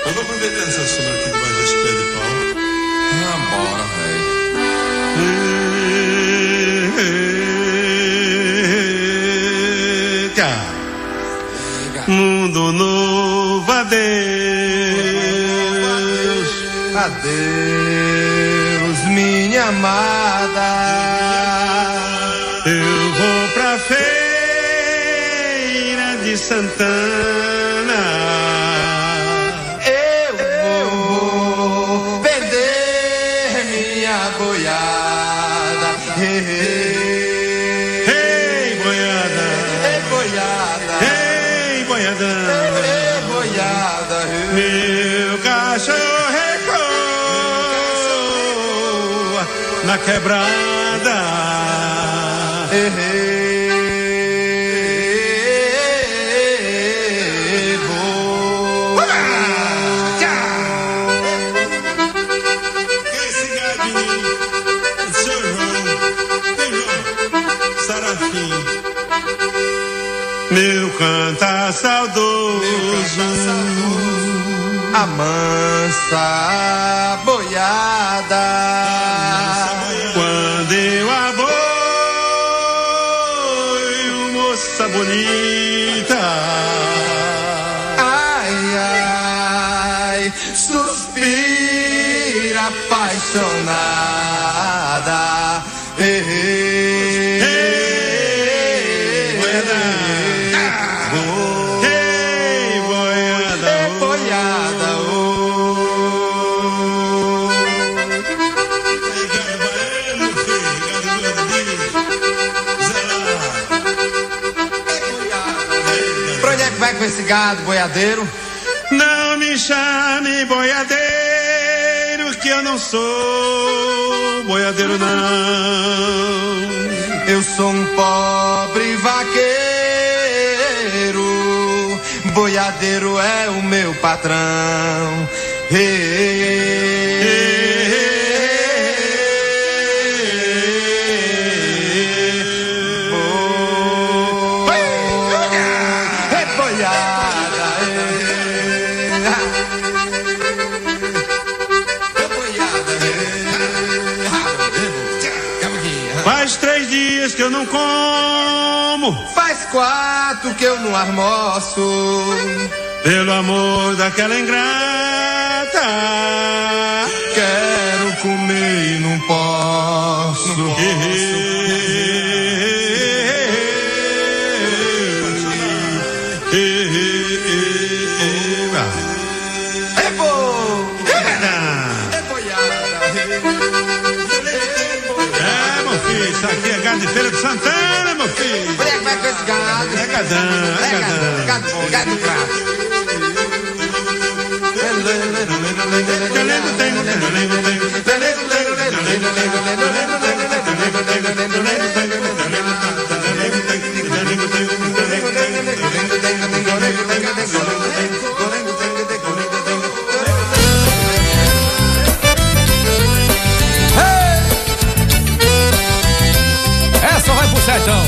Vamos aproveitar essa sombra aqui debaixo desse pé de pau. Ah, bora, velho. Mundo novo, adeus. Adeus, minha amada. Eu vou pra feira de Santana. Eu vou vender minha boiada. Ei, boiada. Ei, boiada. Ei, boiada. Ei, boiada. Meu cachorro ecoa na quebrada. Esse gadinho, seu João, Sarafim, meu cantar saudoso, a mansa boiada. Quando eu aboio, moça bonita. Ai, ai, suspira apaixonada. Ei, boiada. Ei, boiada. Ei, boiada. Pra onde é que vai com esse gado, boiadeiro? Não me chame boiadeiro, que eu não sou boiadeiro, não. Eu sou um pobre vaqueiro, boiadeiro é o meu patrão. Faz 3 dias que eu não como. Faz 4 que eu não almoço. Pelo amor daquela ingrata, quero comer e não posso. Isso aqui é gado de Feira de Santana, meu filho. Onde é que vai com esse gado? É gadão, é gadão. Gado de prato. Essa vai pro sertão.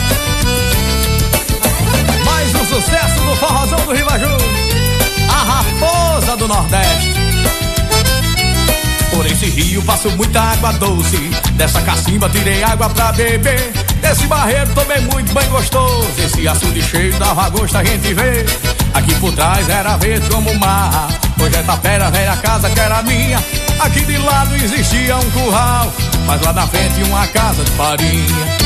Mais um sucesso do forrozão do Ribaju, a raposa do Nordeste. Por esse rio passo muita água doce, dessa cacimba tirei água pra beber. Desse barreiro tomei muito bem gostoso, esse açude cheio dava gosto a gente ver. Aqui por trás era verde como o mar, hoje é tapera, velha casa que era minha. Aqui de lado existia um curral, mas lá na frente uma casa de farinha.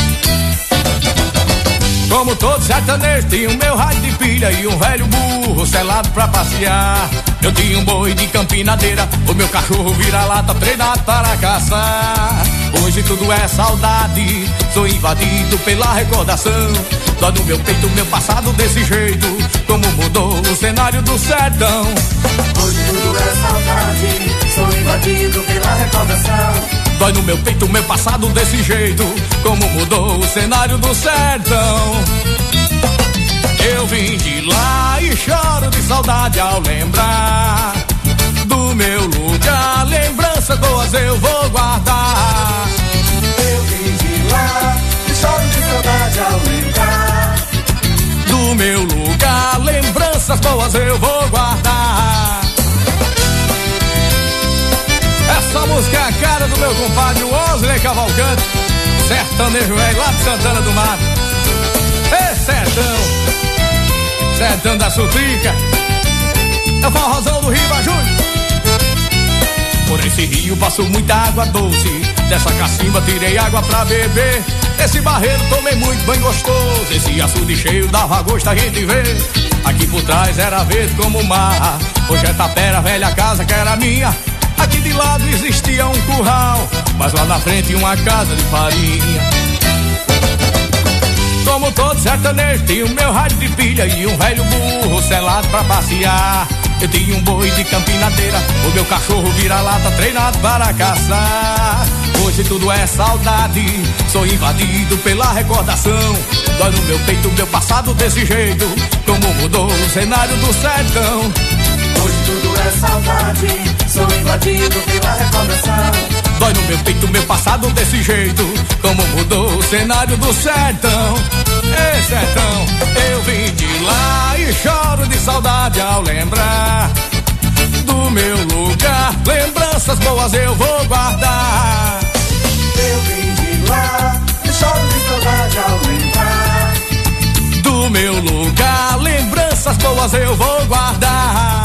Como todo sertanejo, tinha o meu rádio de pilha e um velho burro selado pra passear. Eu tinha um boi de campinadeira, o meu cachorro vira-lata treinado para caçar. Hoje tudo é saudade, sou invadido pela recordação. Dói no meu peito o meu passado desse jeito, como mudou o cenário do sertão. Hoje tudo é saudade, sou invadido pela recordação. Dói no meu peito o meu passado desse jeito, como mudou o cenário do sertão. Eu vim de lá e choro de saudade ao lembrar do meu lugar. Lembranças boas eu vou guardar. Eu vim de lá e choro de saudade ao lembrar do meu lugar. Lembranças boas eu vou guardar. Essa música é a cara do meu compadre Wesley Cavalcante, sertanejo velho lá de Santana do Mato. Ê, sertão da Sutrica, é o forrozão do Rio Bajunho. Por esse rio passou muita água doce, dessa cacimba tirei água pra beber. Esse barreiro tomei muito banho gostoso, esse açude cheio dava gosto a gente ver. Aqui por trás era verde como o mar, hoje é tapera, velha casa que era minha. Aqui de lado existia um curral, mas lá na frente uma casa de farinha. Como todo sertanejo, tinha o meu rádio de pilha e um velho burro selado pra passear. Eu tinha um boi de campinadeira, o meu cachorro vira-lata treinado para caçar. Hoje tudo é saudade, sou invadido pela recordação. Dói no meu peito o meu passado desse jeito, como mudou o cenário do sertão. Hoje tudo é saudade, sou invadido pela recordação. Dói no meu peito o meu passado desse jeito, como mudou o cenário do sertão. Ei, sertão, eu vim de lá e choro de saudade ao lembrar do meu lugar. Lembranças boas eu vou guardar. Eu vim de lá e choro de saudade ao lembrar do meu lugar. Lembranças boas eu vou guardar.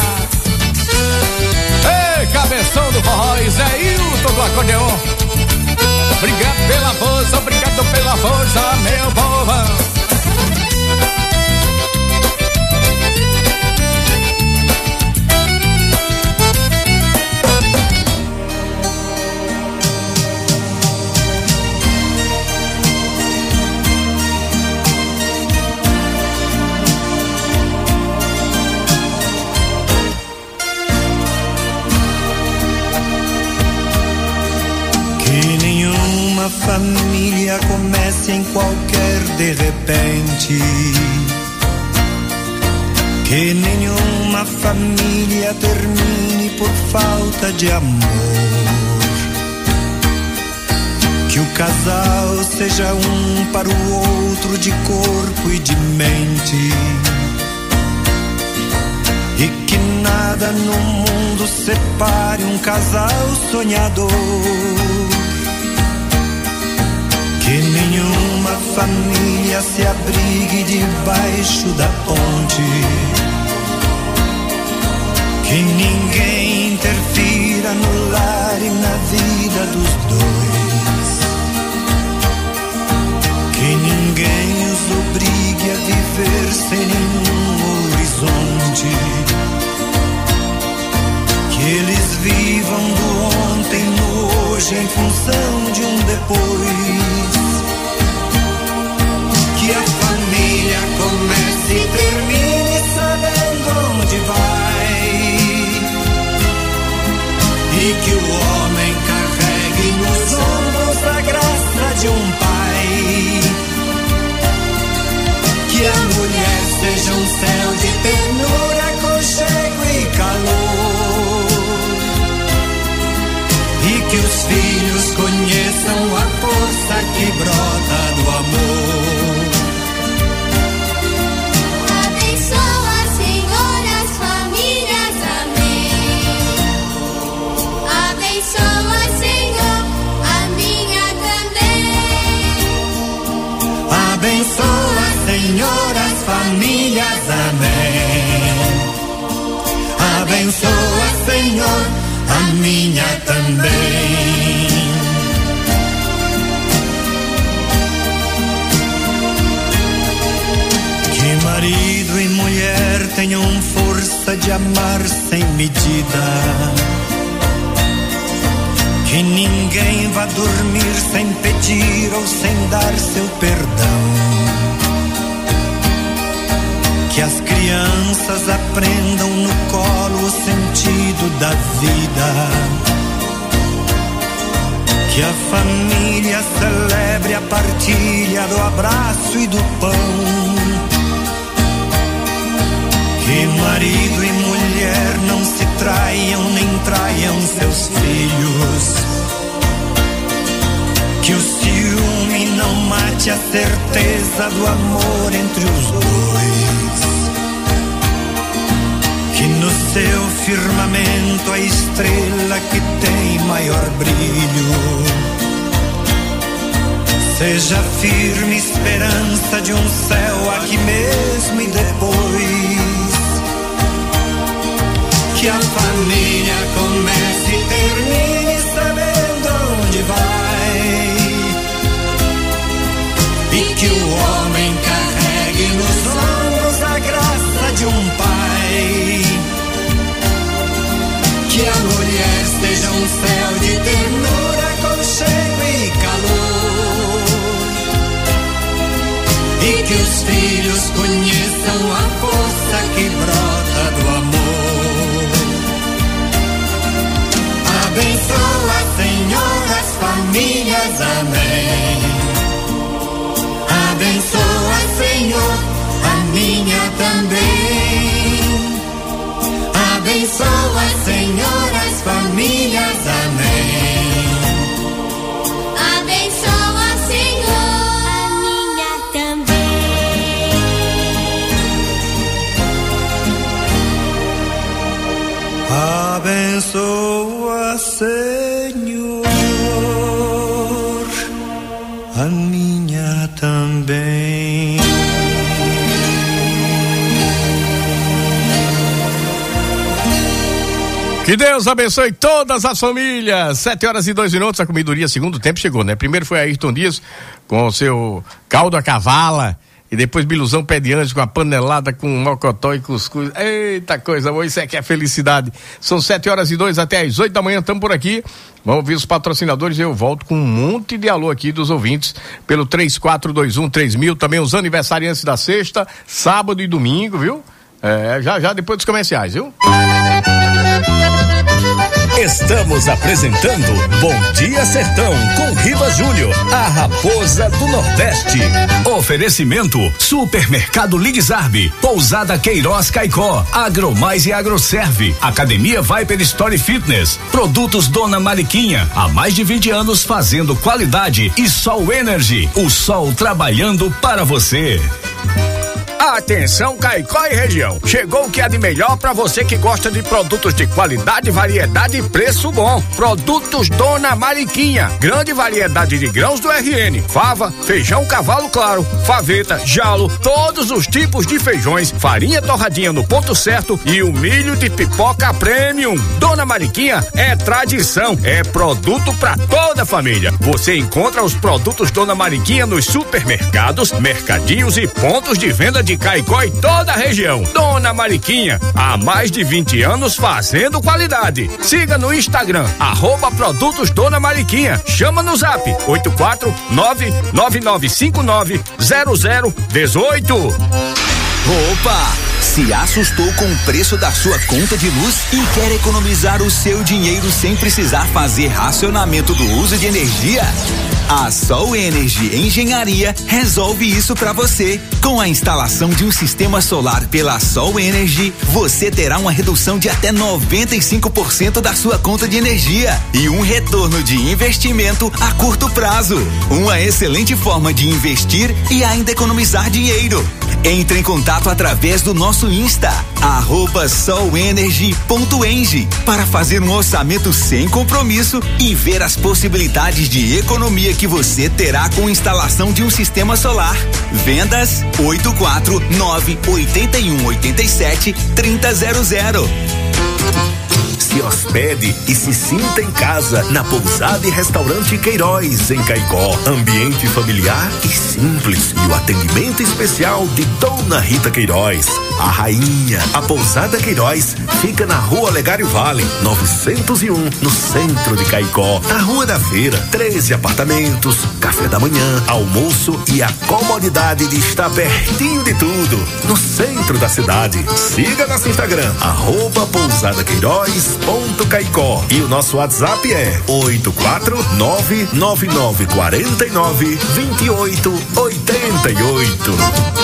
Ei, cabeção do forró, Zé Hilton do acordeon. Obrigado pela força, obrigado pela força, meu povão. Família comece em qualquer de repente, que nenhuma família termine por falta de amor, que o casal seja um para o outro de corpo e de mente, e que nada no mundo separe um casal sonhador. Que nenhuma família se abrigue debaixo da ponte, que ninguém interfira no lar e na vida dos dois, que ninguém os obrigue a viver sem nenhum horizonte, que eles vivam do ontem no hoje em função de um depois. Que a família comece e termine sabendo onde vai, e que o homem carregue nos ombros a graça de um pai, que a mulher seja um céu de ternura, aconchego e calor, e que os filhos conheçam a força que brota do amor. Abençoa, Senhor, as famílias, amém. Abençoa, Senhor, a minha também. Que marido e mulher tenham força de amar sem medida, que ninguém vá dormir sem pedir ou sem dar seu perdão, que as crianças aprendam no colo o sentido da vida, que a família celebre a partilha do abraço e do pão, que marido e mulher não se traiam nem traiam seus filhos, que o ciúme não mate a certeza do amor entre os dois, que no seu firmamento a estrela que tem maior brilho. Seja firme esperança de um céu aqui mesmo e depois que a família comece e termine sabendo onde vai, e que o homem carregue nos ombros a graça de um pai, que a mulher seja um céu de ternura, aconchego e calor, e que os filhos conheçam a força que brota do amor. Abençoa, Senhor, as famílias, amém. Abençoa, Senhor, a minha também. Abençoa, Senhor, as famílias, amém. Abençoa, Senhor, a minha também. Abençoa, Senhor, a minha também. Que Deus abençoe todas as famílias. 7h02, a comidoria segundo tempo chegou, né? Primeiro foi Ayrton Dias com o seu caldo a cavala, e depois Biluzão Pé de Anjo com a panelada com mocotó e cuscuz. Eita coisa boa, isso é que é felicidade. São 7h02, até às 8 da manhã, estamos por aqui. Vamos ouvir os patrocinadores e eu volto com um monte de alô aqui dos ouvintes pelo 3421-3000, também os aniversariantes da sexta, sábado e domingo, viu? Já depois dos comerciais, viu? Estamos apresentando Bom Dia Sertão com Rivas Júnior, a raposa do Nordeste. Oferecimento Supermercado Lidzarbe, Pousada Queiroz Caicó, Agromais e Agroserve, Academia Viper Story Fitness, Produtos Dona Mariquinha, há mais de 20 anos fazendo qualidade, e Sol Energy, o sol trabalhando para você. Atenção, Caicó e região, chegou o que há de melhor para você que gosta de produtos de qualidade, variedade e preço bom. Produtos Dona Mariquinha, grande variedade de grãos do RN, fava, feijão cavalo claro, faveta, jalo, todos os tipos de feijões, farinha torradinha no ponto certo e o milho de pipoca premium. Dona Mariquinha é tradição, é produto para toda a família. Você encontra os produtos Dona Mariquinha nos supermercados, mercadinhos e pontos de venda de Caicó e toda a região. Dona Mariquinha, há mais de 20 anos fazendo qualidade. Siga no Instagram, @produtos Dona Mariquinha. Chama no zap 84999590018. Opa! Se assustou com o preço da sua conta de luz e quer economizar o seu dinheiro sem precisar fazer racionamento do uso de energia? A Sol Energy Engenharia resolve isso para você. Com a instalação de um sistema solar pela Sol Energy, você terá uma redução de até 95% da sua conta de energia e um retorno de investimento a curto prazo. Uma excelente forma de investir e ainda economizar dinheiro. Entre em contato através do nosso Insta, @solenergy.eng, para fazer um orçamento sem compromisso e ver as possibilidades de economia que você terá com a instalação de um sistema solar. Vendas 849-8187-3000. Se hospede e se sinta em casa na Pousada e Restaurante Queiroz, em Caicó. Ambiente familiar e simples, e o atendimento especial de Dona Rita Queiroz, a rainha. A Pousada Queiroz fica na Rua Olegário Vale, 901, no centro de Caicó. Na Rua da Feira, 13 apartamentos, café da manhã, almoço e a comodidade de estar pertinho de tudo, no centro da cidade. Siga nosso Instagram, @pousadaqueiroz.caicó, e o nosso WhatsApp é 84999492888.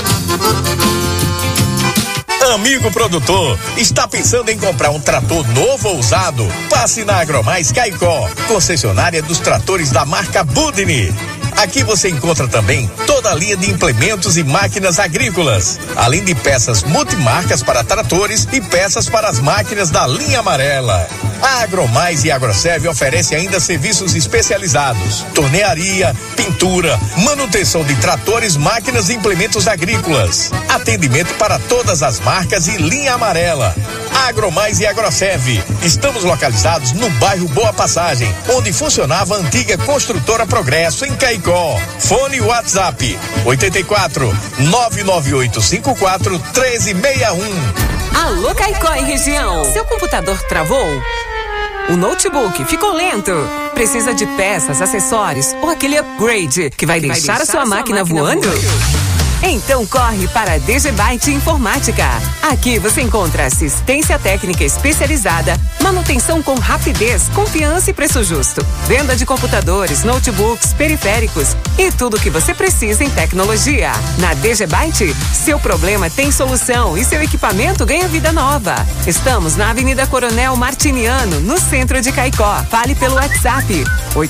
Amigo produtor, está pensando em comprar um trator novo ou usado? Passe na Agromais Caicó, concessionária dos tratores da marca Budni. Aqui você encontra também toda a linha de implementos e máquinas agrícolas, além de peças multimarcas para tratores e peças para as máquinas da linha amarela. A Agromais e Agroserve oferece ainda serviços especializados: tornearia, pintura, manutenção de tratores, máquinas e implementos agrícolas. Atendimento para todas as marcas e linha amarela. Agromais e Agroserve. Estamos localizados no bairro Boa Passagem, onde funcionava a antiga construtora Progresso, em Caicó. Fone WhatsApp 84 99854 1361. Alô, Caicó e região. Seu computador travou? O notebook ficou lento? Precisa de peças, acessórios ou aquele upgrade que vai deixar a sua máquina voando? Então corre para a DG Byte Informática. Aqui você encontra assistência técnica especializada, manutenção com rapidez, confiança e preço justo, venda de computadores, notebooks, periféricos e tudo o que você precisa em tecnologia. Na DG Byte, seu problema tem solução e seu equipamento ganha vida nova. Estamos na Avenida Coronel Martiniano, no centro de Caicó. Fale pelo WhatsApp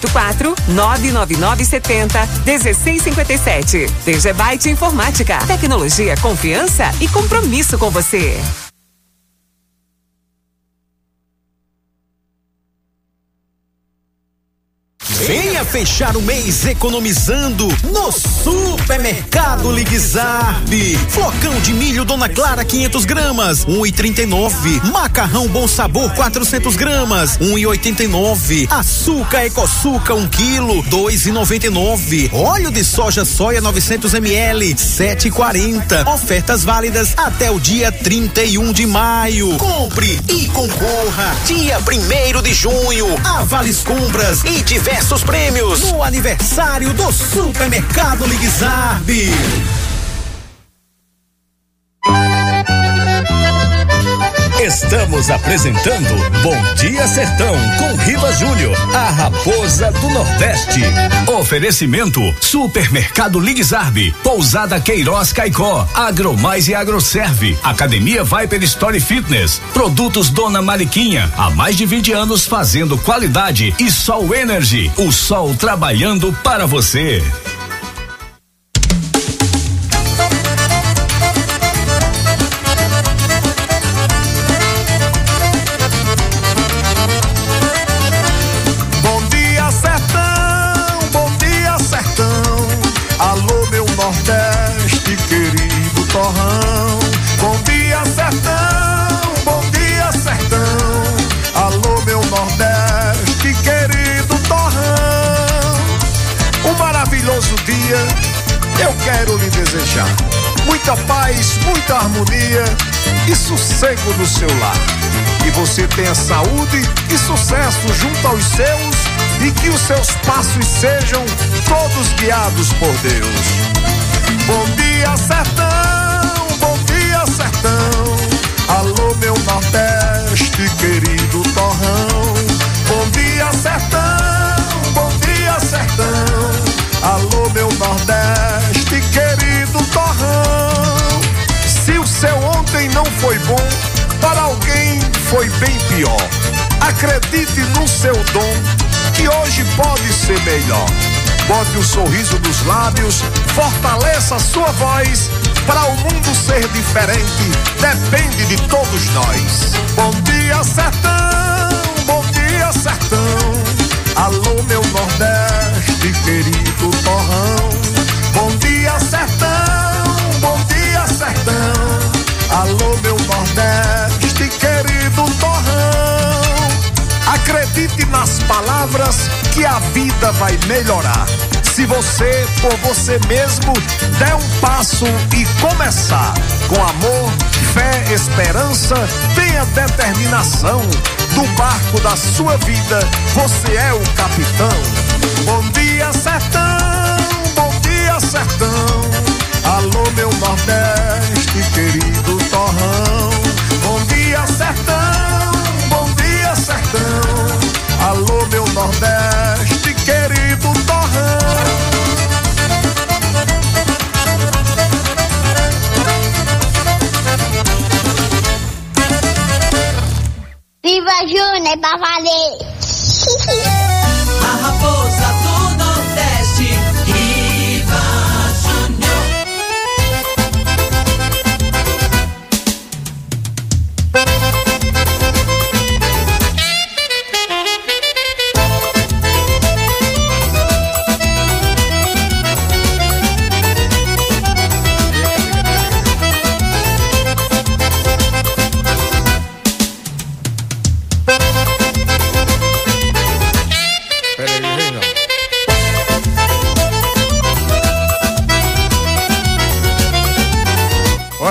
84-99970-1657. DG Byte Informática. Tecnologia, confiança e compromisso com você. Venha fechar o mês economizando no Supermercado Ligue Zarp. Flocão de milho Dona Clara 500 gramas, 1,39. Macarrão Bom Sabor 400 gramas, 1,89. Açúcar Ecoçuca 1 quilo, 2,99. Óleo de soja soia 900 ml, 7,40. Ofertas válidas até o dia 31 de maio. Compre e concorra. Dia 1º de junho. A Vales Compras e diversos prêmios no aniversário do Supermercado Ligue Zarp. Estamos apresentando Bom Dia Sertão com Riva Júnior, a raposa do Nordeste. Oferecimento Supermercado Ligue Zarp, Pousada Queiroz Caicó, Agromais e Agroserve, Academia Viper Story Fitness, Produtos Dona Mariquinha, há mais de 20 anos fazendo qualidade, e Sol Energy, o sol trabalhando para você. Nordeste, querido torrão. Bom dia, sertão. Bom dia, sertão. Alô, meu Nordeste, querido torrão. Um maravilhoso dia eu quero lhe desejar. Muita paz, muita harmonia e sossego no seu lar. Que você tenha saúde e sucesso junto aos seus e que os seus passos sejam todos guiados por Deus. Bom dia, sertão, bom dia, sertão. Alô, meu Nordeste, querido torrão. Bom dia, sertão, bom dia, sertão. Alô, meu Nordeste, querido torrão. Se o seu ontem não foi bom, para alguém foi bem pior. Acredite no seu dom, que hoje pode ser melhor. Bote um sorriso nos lábios, fortaleça a sua voz. Para o mundo ser diferente, depende de todos nós. Bom dia, sertão, bom dia, sertão. Alô, meu Nordeste, querido torrão. Bom dia, sertão, bom dia, sertão. Alô, meu Nordeste, querido torrão. Acredite nas palavras que a vida vai melhorar. Se você, por você mesmo, der um passo e começar. Com amor, fé, esperança, tenha determinação. Do barco da sua vida, você é o capitão. Bom dia, sertão, bom dia, sertão. Alô, meu Nordeste, querido torrão. Bom dia, sertão, bom dia, sertão. Alô, meu Nordeste, querido torrão. Viva Júnior, pra valer. A raposa do Nordeste,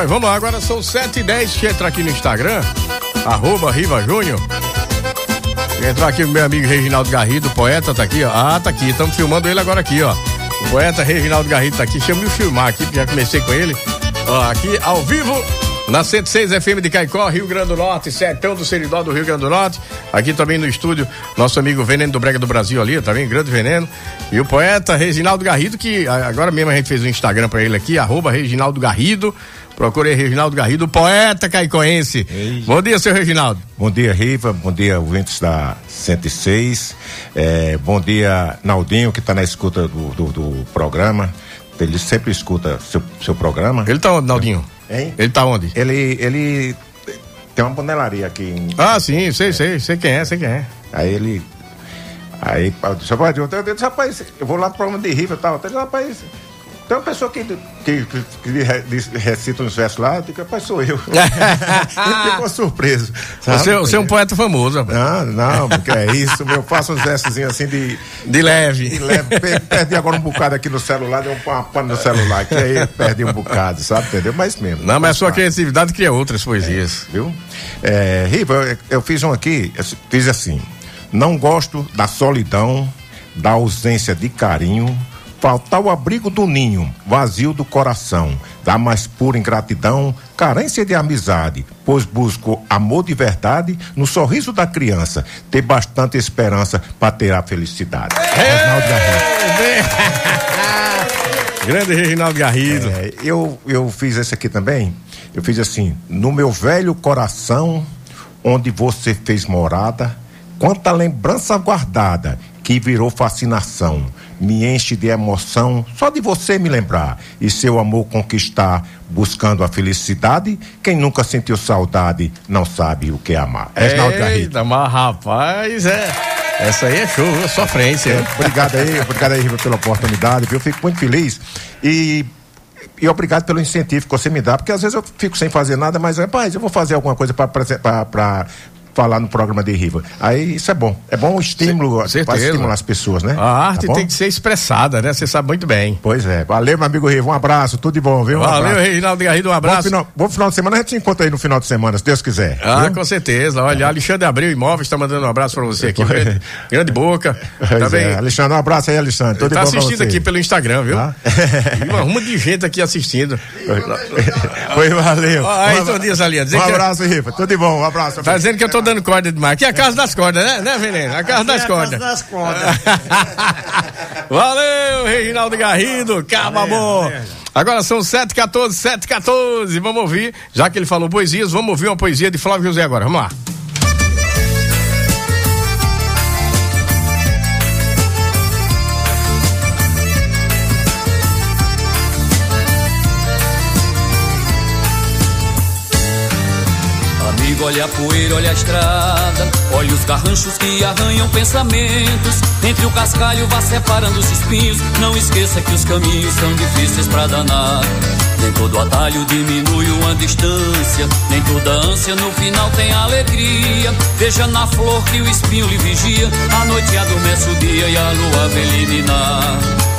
Olha, vamos lá, agora são 7h10, deixa eu entrar aqui no Instagram, @RivaJúnior. Entrar aqui com meu amigo Reginaldo Garrido, o poeta, tá aqui, ó. Ah, tá aqui, estamos filmando ele agora aqui, ó. O poeta Reginaldo Garrido tá aqui, deixa eu me filmar aqui, já comecei com ele. Ó, aqui ao vivo, na 106 FM de Caicó, Rio Grande do Norte, Sertão do Seridó do Rio Grande do Norte. Aqui também no estúdio, nosso amigo Veneno do Brega do Brasil ali, também, grande Veneno. E o poeta Reginaldo Garrido, que agora mesmo a gente fez um Instagram pra ele aqui, @Reginaldo Garrido. Procurei Reginaldo Garrido, poeta caicoense. Ei. Bom dia, seu Reginaldo. Bom dia, Riva. Bom dia, ouvintes da 106. Bom dia, Naldinho, que está na escuta do programa. Ele sempre escuta seu programa. Ele tá onde, Naldinho? Hein? Ele tá onde? Ele tem uma bonelaria aqui em... Ah, sim, sei quem é. Aí, rapaz, eu vou lá pro programa de Riva e tal. Rapaz, tem uma pessoa que recita uns versos lá, eu digo, rapaz, sou eu. Ele ficou surpreso. Você é um poeta famoso, rapaz. Não, porque é isso, eu faço uns versozinhos assim de leve. Perdi agora um bocado aqui no celular, deu uma pane no celular, que aí perdi um bocado, sabe, entendeu? Mas mesmo. Não, mas a sua criatividade cria outras poesias. Viu? Riva, eu fiz um aqui, fiz assim: não gosto da solidão, da ausência de carinho, faltar o abrigo do ninho, vazio do coração, da mais pura ingratidão, carência de amizade, pois busco amor de verdade no sorriso da criança, ter bastante esperança para ter a felicidade. Reginaldo Garrido. Grande Reginaldo Garrido. Eu fiz esse aqui também, eu fiz assim: no meu velho coração, onde você fez morada, quanta lembrança guardada, que virou fascinação, me enche de emoção só de você me lembrar e seu amor conquistar, buscando a felicidade. Quem nunca sentiu saudade não sabe o que é amar. Reginaldo Garrido. Mas rapaz, essa aí é show, sofrência. Obrigado aí, Riva, pela oportunidade, eu fico muito feliz e obrigado pelo incentivo que você me dá, porque às vezes eu fico sem fazer nada, mas rapaz, eu vou fazer alguma coisa para falar no programa de Riva. Aí isso é bom um estímulo para estimular as pessoas, né? A arte tem que ser expressada, né? Você sabe muito bem. Pois é. Valeu, meu amigo Riva, um abraço, tudo de bom, viu? Valeu, Reginaldo Garrido, um abraço. Bom final de semana, a gente se encontra aí no final de semana, se Deus quiser. Viu? Com certeza. Olha, Alexandre Abreu Imóveis tá mandando um abraço pra você aqui. Grande boca. Também. Alexandre, um abraço aí, Alexandre. Tudo tá de bom assistindo aqui pelo Instagram, viu? E uma ruma de gente aqui assistindo. Valeu. Aí, todo dia, Salinha. Um abraço, Riva, tudo de bom, um abraço. Tá dizendo que eu tô dando corda demais. Aqui é a casa das cordas, né, Veneno? A casa das cordas. Valeu, Reginaldo Garrido, caba bom. Agora são 7h14. Vamos ouvir, já que ele falou poesias, vamos ouvir uma poesia de Flávio José agora. Vamos lá. Olha a poeira, olha a estrada, olha os garranchos que arranham pensamentos. Entre o cascalho vá separando os espinhos. Não esqueça que os caminhos são difíceis pra danar. Nem todo atalho diminui uma distância, nem toda ânsia no final tem alegria. Veja na flor que o espinho lhe vigia, a noite adormece o dia e a lua vem lhe ninar.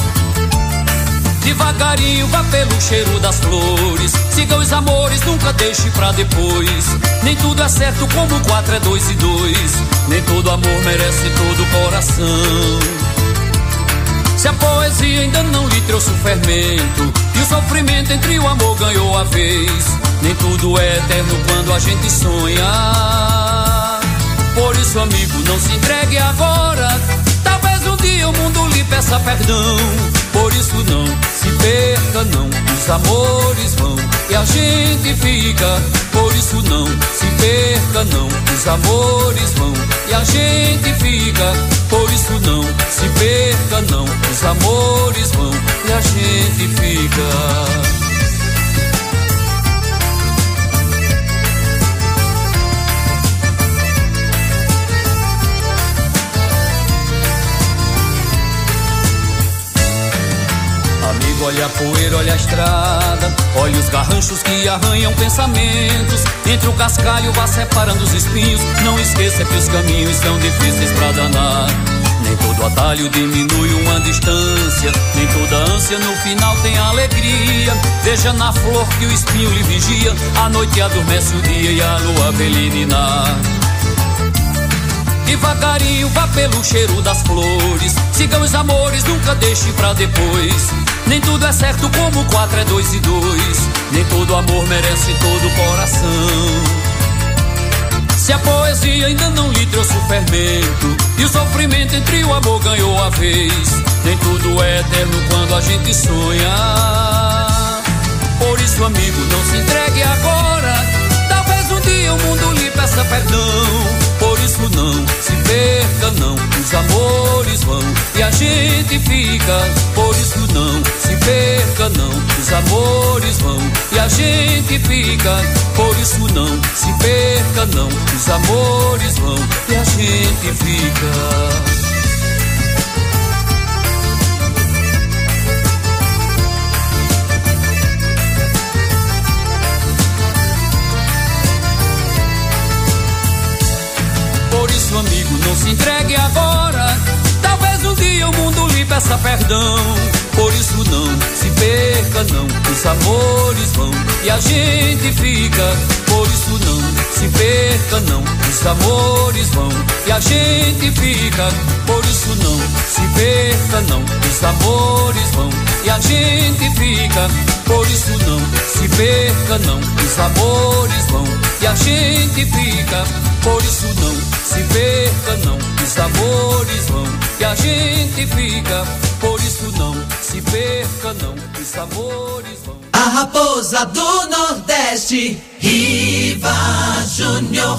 Devagarinho vá pelo cheiro das flores, siga os amores, nunca deixe pra depois. Nem tudo é certo como 4 é 2 e 2, nem todo amor merece todo coração. Se a poesia ainda não lhe trouxe o fermento e o sofrimento entre o amor ganhou a vez, nem tudo é eterno quando a gente sonha. Por isso, amigo, não se entregue agora, talvez um dia o mundo lhe peça perdão. Por isso não se perca não, os amores vão e a gente fica. Por isso não se perca não, os amores vão e a gente fica. Por isso não se perca não, os amores vão e a gente fica. Olha a poeira, olha a estrada, olha os garranchos que arranham pensamentos. Entre o cascalho vá separando os espinhos. Não esqueça que os caminhos são difíceis pra danar. Nem todo atalho diminui uma distância, nem toda ânsia no final tem alegria. Veja na flor que o espinho lhe vigia, a noite adormece o dia e a lua vê lhe ninar. Devagarinho vá pelo cheiro das flores, siga os amores, nunca deixe pra depois. Nem tudo é certo como 4 é 2 e 2, nem todo amor merece todo o coração. Se a poesia ainda não lhe trouxe o fermento e o sofrimento entre o amor ganhou a vez, nem tudo é eterno quando a gente sonha. Por isso, amigo, não se entregue agora, talvez um dia o mundo lhe peça perdão. Por isso não se perca não, os amores vão e a gente fica. Por isso não se perca não, os amores vão e a gente fica. Por isso não se perca não, os amores vão e a gente fica. Amigo, não se entregue agora, talvez um dia o mundo lhe peça perdão. Por isso não se perca não, os amores vão e a gente fica. Por isso não se perca não, os amores vão e a gente fica. Por isso não se perca não, os amores vão e a gente fica. Por isso não se perca não, os amores vão e a gente fica. Por isso não se perca não, os amores vão e a gente fica. Por isso não se perca não, os amores vão. A raposa do Nordeste, Riva Júnior.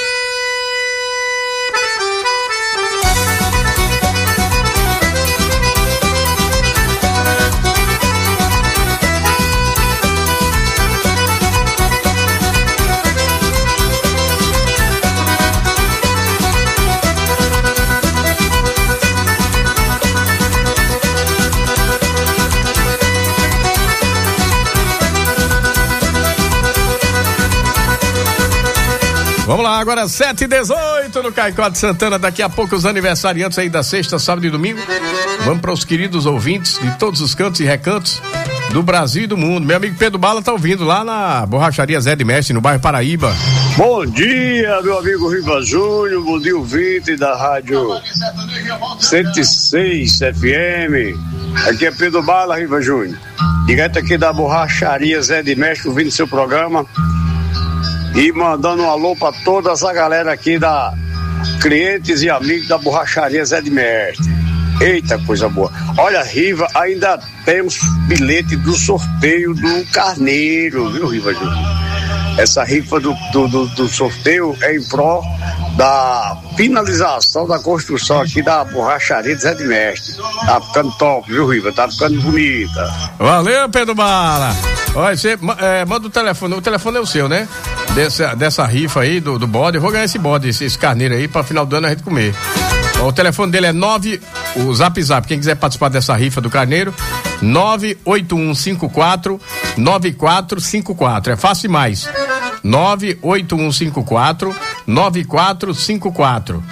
Vamos lá, agora 7h18 no Caicó de Santana. Daqui a pouco os aniversariantes aí da sexta, sábado e domingo. Vamos para os queridos ouvintes de todos os cantos e recantos do Brasil e do mundo. Meu amigo Pedro Bala tá ouvindo lá na Borracharia Zé de Mestre, no bairro Paraíba. Bom dia, meu amigo Riva Júnior. Bom dia, ouvinte da rádio 106 FM. Aqui é Pedro Bala, Riva Júnior. Direto aqui da Borracharia Zé de Mestre, ouvindo seu programa. E mandando um alô para toda essa galera aqui da clientes e amigos da Borracharia Zé de Mestre. Eita, coisa boa. Olha, Riva, ainda temos bilhete do sorteio do Carneiro, viu, Riva Júnior? Essa rifa do sorteio é em pró da finalização da construção aqui da Borracharia Zé de Mestre. Tá ficando top, viu, Riva? Tá ficando bonita. Valeu, Pedro Bala. Olha, você manda o telefone é o seu, né? Dessa rifa aí do bode. Eu vou ganhar esse bode, esse carneiro aí, pra final do ano a gente comer. O telefone dele é o Zap, quem quiser participar dessa rifa do carneiro, 98154-9454. É fácil demais. 98154-9454.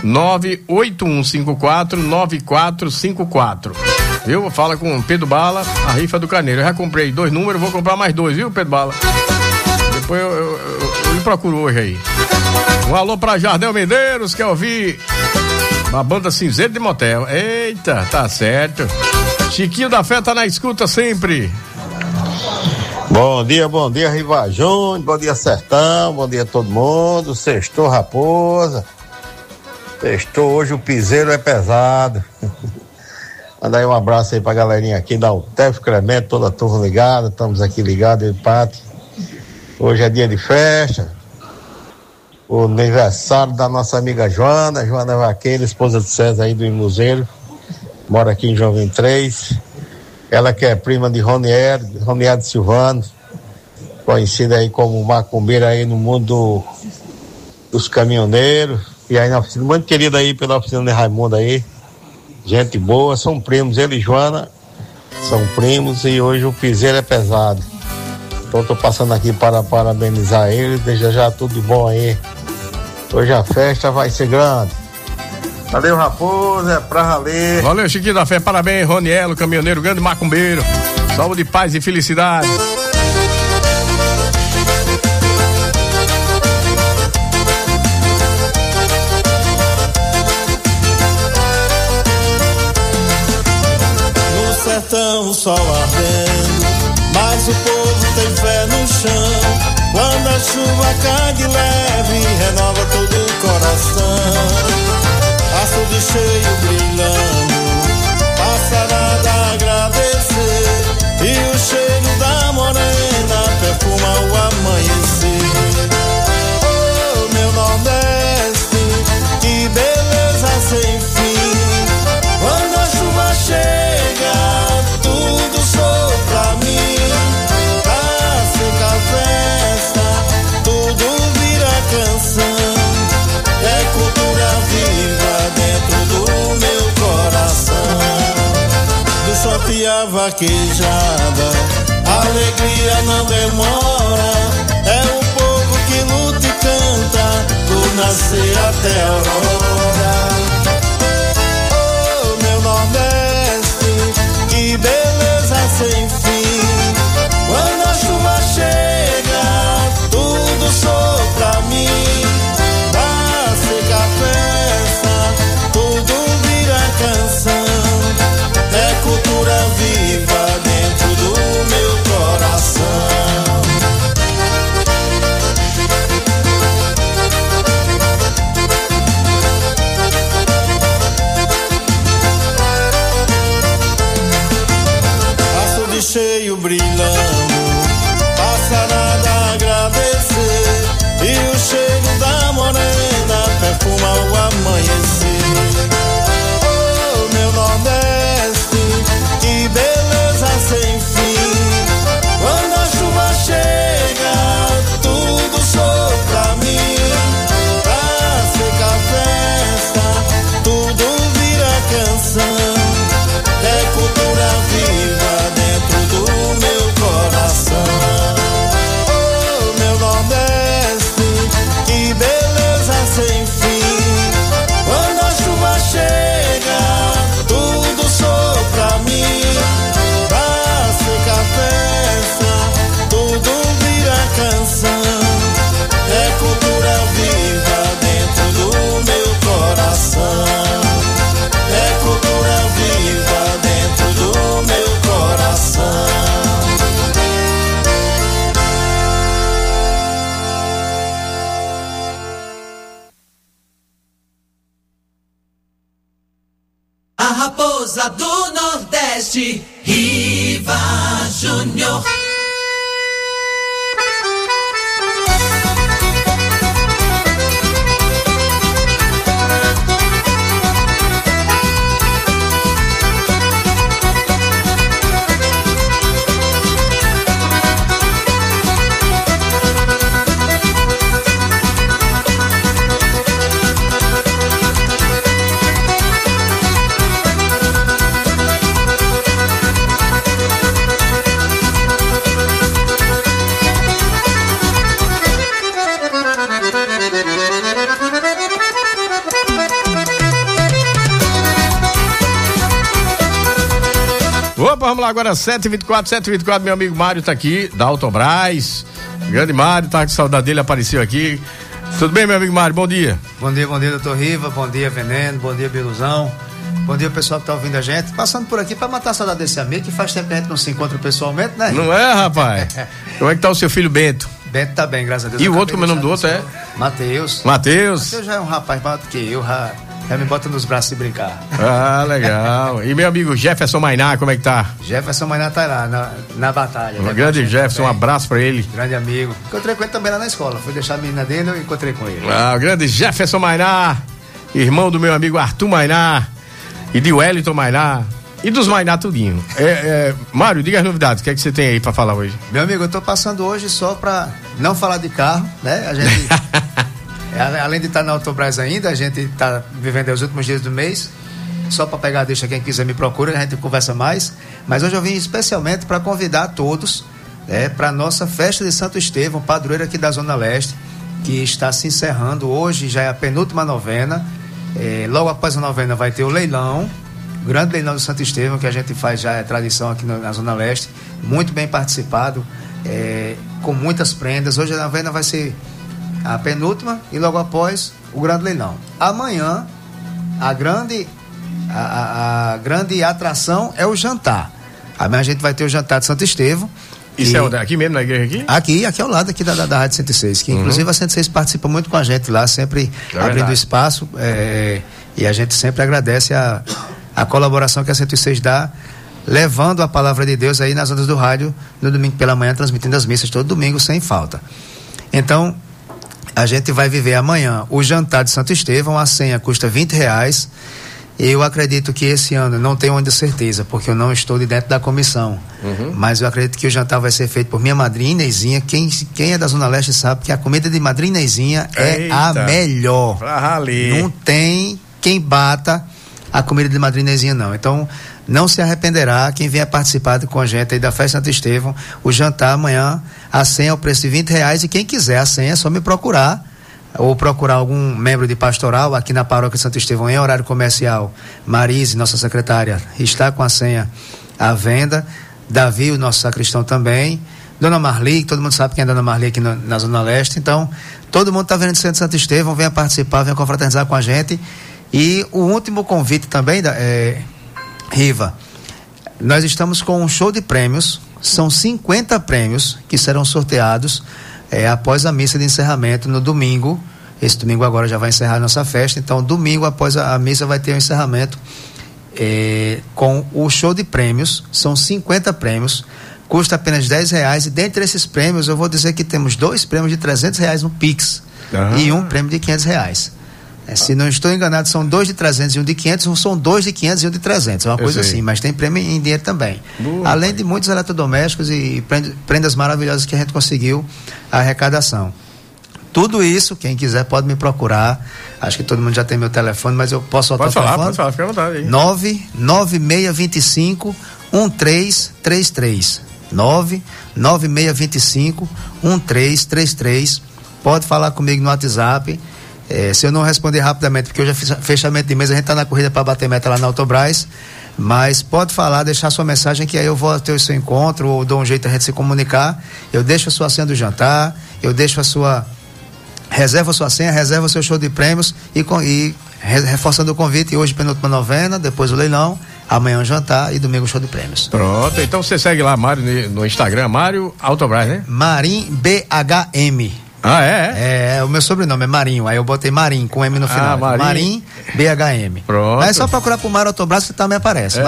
98154-9454. Viu? Fala com o Pedro Bala, a rifa do carneiro. Eu já comprei 2 números, vou comprar mais 2, viu, Pedro Bala? Depois eu lhe procuro hoje aí. Um alô pra Jardel Medeiros, quer ouvir a banda Cinzeiro de Motel. Eita, tá certo. Chiquinho da Fé tá na escuta sempre. Bom dia, Riva Júnior, bom dia Sertão, bom dia a todo mundo. Sextou, raposa. Sextou, hoje o piseiro é pesado. Manda aí um abraço aí pra galerinha aqui da Utef, Clemente, toda a turma ligada, estamos aqui ligados, empate. Hoje é dia de festa, o aniversário da nossa amiga Joana Vaqueira, esposa de César aí do Imuseiro, mora aqui em João 23. Ela que é prima de Ronier de Silvano, conhecida aí como macumbeira aí no mundo dos caminhoneiros, e aí na oficina, muito querida aí pela oficina de Raimundo aí, gente boa, são primos, ele e Joana são primos, e hoje o piseiro é pesado. Então tô passando aqui para parabenizar ele, desejar tudo de bom aí. Hoje a festa vai ser grande. Valeu, Raposo, é pra valer. Valeu, Chiquinho da Fé, parabéns, Ronielo, caminhoneiro, grande macumbeiro. Saúde, paz e felicidade. No sertão o sol ardendo, mas o povo tem fé no chão. Quando a chuva cai de leve, renova todo o coração. Açude cheio brilhando, passa nada a agradecer. E o cheiro da morena perfuma o amanhecer. Oh, meu Nordeste, que beleza sem fim. Quando a chuva chega, tudo soa pra mim. Pra secar a festa, tudo vira canção. É cultura viva dentro do meu coração. Do shopping a vaquejada, a alegria não demora. É o povo que luta e canta, do nascer até a aurora. Oh, meu Nordeste, que beleza sem fim. Quando a chuva chega, tudo soa pra mim. Pra secar a festa, tudo vira canção. É cultura viva dentro do meu coração. Açude cheio brilhando, passa nada a agradecer. E o cheiro da morena perfuma o amanhecer. Oh, meu Nordeste, que beleza sem fim. Quando a chuva chega, tudo soa pra mim. Pra secar a festa, tudo vira canção. É cultura viva dentro do meu coração. Oh, meu Nordeste, que beleza sem fim. Quando a chuva chega, tudo soa pra mim. Pra secar a festa, tudo vira canção. É cultura viva dentro do meu coração. É cultura viva dentro do meu coração. A raposa do Nordeste, Riva Júnior. Opa, vamos lá agora, 7h24, meu amigo Mário tá aqui, da Autobras. Grande Mário, tá com saudade dele, apareceu aqui. Tudo bem, meu amigo Mário? Bom dia. Bom dia, doutor Riva, bom dia, Veneno, bom dia, Biluzão. Bom dia, pessoal que tá ouvindo a gente. Passando por aqui pra matar a saudade desse amigo, que faz tempo que a gente não se encontra pessoalmente, né? Não é, rapaz? Como é que tá o seu filho Bento? Bento tá bem, graças a Deus. E o outro, como é o nome do outro? É? Matheus. Matheus já é um rapaz maior do que eu, já me bota nos braços e brincar. Ah, legal. E meu amigo Jefferson Mainá, como é que tá? Jefferson Mainá tá lá, na batalha. Um grande Jefferson, um abraço pra ele. Grande amigo. Encontrei com ele também lá na escola. Fui deixar a menina dele, eu encontrei com ele. Ah, o grande Jefferson Mainá, irmão do meu amigo Arthur Mainá e de Wellington Mainá. E dos Mainá tudinho. Mário, diga as novidades, o que é que você tem aí pra falar hoje? Meu amigo, eu tô passando hoje só pra não falar de carro, né? A gente... Além de estar na Autobras ainda, a gente está vivendo os últimos dias do mês. Só para pegar, deixa quem quiser me procura, a gente conversa mais. Mas hoje eu vim especialmente para convidar todos para a nossa festa de Santo Estevão, padroeiro aqui da Zona Leste, que está se encerrando hoje, já é a penúltima novena. Logo após a novena vai ter o leilão, o grande leilão do Santo Estevão, que a gente faz, já é tradição aqui na Zona Leste, muito bem participado, com muitas prendas. Hoje a novena vai ser a penúltima e logo após o grande leilão. Amanhã a grande atração é o jantar. Amanhã a gente vai ter o jantar de Santo Estevão. Isso é onde? Aqui mesmo, na igreja aqui? Aqui ao lado aqui da Rádio 106, que inclusive a 106 participa muito com a gente lá, sempre abrindo espaço, e a gente sempre agradece a colaboração que a 106 dá, levando a palavra de Deus aí nas ondas do rádio, no domingo pela manhã, transmitindo as missas todo domingo sem falta. Então, a gente vai viver amanhã o jantar de Santo Estevão, a senha custa R$20. Eu acredito que esse ano, não tenho ainda certeza, porque eu não estou de dentro da comissão, mas eu acredito que o jantar vai ser feito por minha madrinha Inezinha. Quem é da Zona Leste sabe que a comida de madrinha Inezinha é a melhor. Não tem quem bata a comida de madrinha Inezinha, não. Então, não se arrependerá quem vier participar com a gente aí da Festa Santo Estevão. O jantar amanhã, a senha é o preço de R$20, e quem quiser a senha é só me procurar, ou procurar algum membro de pastoral aqui na paróquia de Santo Estevão em horário comercial. Marise, nossa secretária, está com a senha à venda. Davi, o nosso sacristão, também. Dona Marli, todo mundo sabe quem é Dona Marli aqui na Zona Leste. Então, todo mundo está vendo de Centro Santo Estevão, venha participar, venha confraternizar com a gente. E o último convite também, Riva, nós estamos com um show de prêmios. São 50 prêmios que serão sorteados após a missa de encerramento no domingo. Esse domingo agora já vai encerrar a nossa festa, então domingo após a missa vai ter o encerramento com o show de prêmios. São 50 prêmios, custa apenas R$10, e dentre esses prêmios eu vou dizer que temos 2 prêmios de R$300 no Pix e um prêmio de R$500. Se não estou enganado, são 2 de 300 e um de 500, ou são 2 de 500 e um de 300, uma coisa assim, mas tem prêmio em dinheiro também. Além de muitos eletrodomésticos e prendas maravilhosas que a gente conseguiu a arrecadação. Tudo isso, quem quiser pode me procurar. Acho que todo mundo já tem meu telefone, mas eu posso soltar o telefone? Pode falar, fica à vontade aí. 99625-1333. 99625-1333. Pode falar comigo no WhatsApp. Se eu não responder rapidamente, porque hoje é fechamento de mês, a gente está na corrida para bater meta lá na Autobras, mas pode falar, deixar sua mensagem, que aí eu vou ter o seu encontro, ou dou um jeito a gente se comunicar. Eu deixo a sua senha do jantar, eu deixo reserva a sua senha, reserva o seu show de prêmios, e reforçando o convite, hoje penúltima novena, depois o leilão, amanhã o jantar e domingo o show de prêmios. Pronto, então você segue lá, Mário, no Instagram, Mário Autobras, né? Marim BHM. O meu sobrenome é Marinho, aí eu botei Marim com M no final. Marim BHM. Pronto. Aí é só procurar por Mário Autobras que também aparece.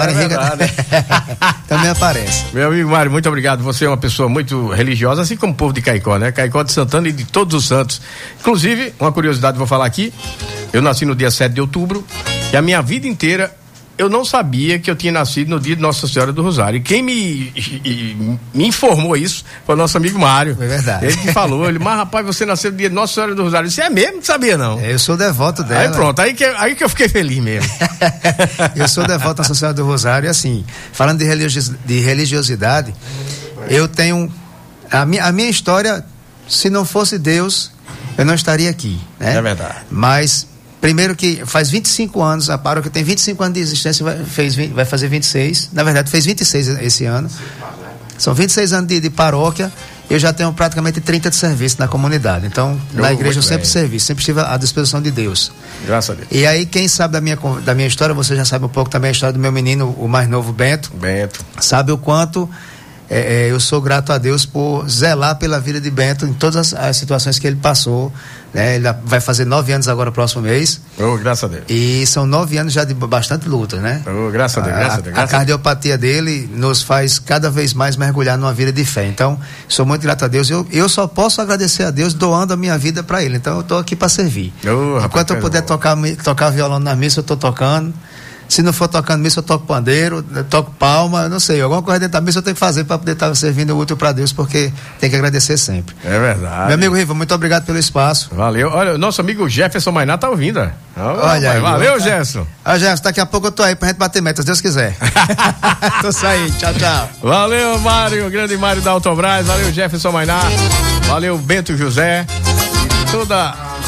Também aparece. Meu amigo Mário, muito obrigado. Você é uma pessoa muito religiosa, assim como o povo de Caicó, né? Caicó de Santana e de todos os santos. Inclusive, uma curiosidade vou falar aqui, eu nasci no dia 7 de outubro e a minha vida inteira eu não sabia que eu tinha nascido no dia de Nossa Senhora do Rosário. E quem me informou isso foi o nosso amigo Mário. É verdade. Ele que falou, mas rapaz, você nasceu no dia de Nossa Senhora do Rosário. Isso é mesmo? Não sabia não. Eu sou devoto dela. Aí pronto, aí que eu fiquei feliz mesmo. Eu sou devoto da Nossa Senhora do Rosário, e assim, falando de religiosidade, eu tenho a minha história, se não fosse Deus, eu não estaria aqui, né? É verdade. Mas primeiro que faz 25 anos, a paróquia tem 25 anos de existência, vai fazer 26, na verdade fez 26 esse ano. São 26 anos de paróquia, eu já tenho praticamente 30 de serviço na comunidade. Então, na igreja eu sempre servi, sempre estive à disposição de Deus. Graças a Deus. E aí, quem sabe da minha história, você já sabe um pouco também a história do meu menino, o mais novo, Bento. Sabe o quanto eu sou grato a Deus por zelar pela vida de Bento em todas as situações que ele passou, né? Ele vai fazer 9 anos agora, próximo mês. Graças a Deus. E são 9 anos já de bastante luta, né? Graças a Deus, graças a Deus. A cardiopatia dele nos faz cada vez mais mergulhar numa vida de fé. Então, sou muito grato a Deus. Eu só posso agradecer a Deus doando a minha vida para ele. Então, eu estou aqui para servir. Enquanto eu puder tocar violão na missa, eu estou tocando. Se não for tocando missa, eu toco pandeiro, eu toco palma, eu não sei, alguma coisa dentro da missa eu tenho que fazer para poder estar servindo útil para Deus, porque tem que agradecer sempre. É verdade. Meu amigo Riva, muito obrigado pelo espaço. Valeu. Olha, o nosso amigo Jefferson Mainá tá ouvindo. Olha aí. Valeu, Jefferson. Jefferson, daqui a pouco eu tô aí pra gente bater metas, se Deus quiser. Tô saindo, tchau, tchau. Valeu, Mário, o grande Mário da Autobras, valeu, Jefferson Mainá, valeu, Bento José, toda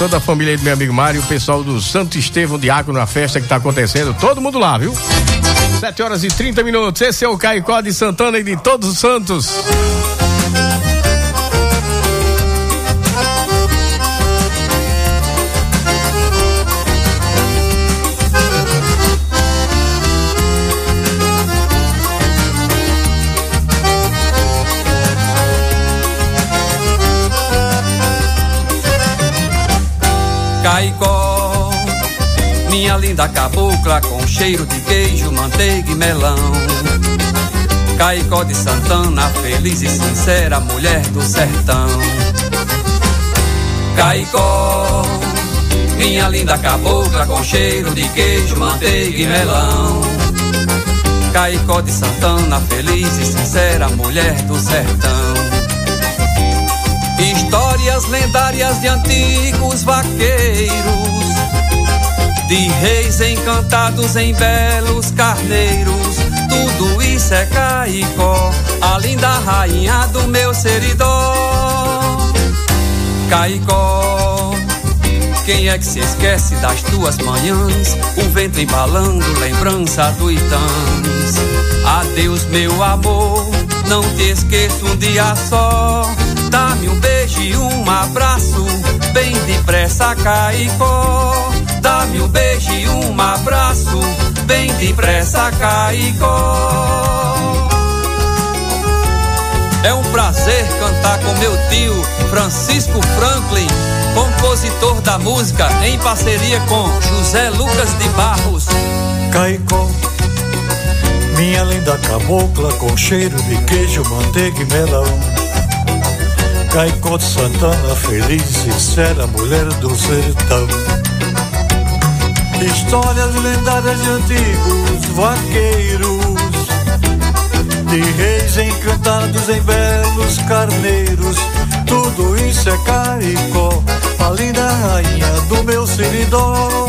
toda a família do meu amigo Mário, o pessoal do Santo Estevão Diácono, na festa que tá acontecendo, todo mundo lá, viu? 7h30. Esse é o Caicó de Santana e de Todos os Santos. Caicó, minha linda cabocla com cheiro de queijo, manteiga e melão. Caicó de Santana, feliz e sincera, mulher do sertão. Caicó, minha linda cabocla com cheiro de queijo, manteiga e melão. Caicó de Santana, feliz e sincera, mulher do sertão. Histórias lendárias de antigos vaqueiros, de reis encantados em belos carneiros. Tudo isso é Caicó, a linda rainha do meu seridó. Caicó, quem é que se esquece das tuas manhãs? O vento embalando, lembrança do Itãs. Adeus meu amor, não te esqueço um dia só. Dá-me um beijo e um abraço, bem depressa, Caicó. Dá-me um beijo e um abraço, bem depressa, Caicó. É um prazer cantar com meu tio Francisco Franklin, compositor da música, em parceria com José Lucas de Barros. Caicó, minha linda cabocla com cheiro de queijo, manteiga e melão. Caicó de Santana, feliz e sincera, mulher do sertão. Histórias lendárias de antigos vaqueiros, de reis encantados em belos carneiros. Tudo isso é Caicó, a linda rainha do meu seridó.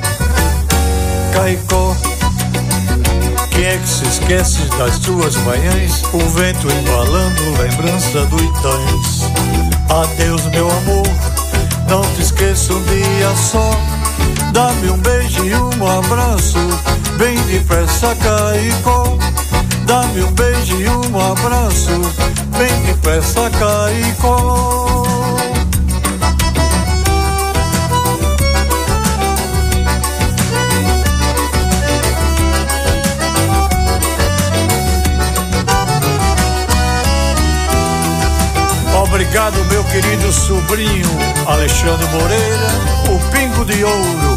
Caicó, quem é que se esquece das tuas manhãs? O vento embalando, lembrança do Itãs. Adeus meu amor, não te esqueça um dia só. Dá-me um beijo e um abraço, bem depressa, Caicó. Dá-me um beijo e um abraço, bem depressa, Caicó. Obrigado, meu querido sobrinho Alexandre Moreira, o Pingo de Ouro.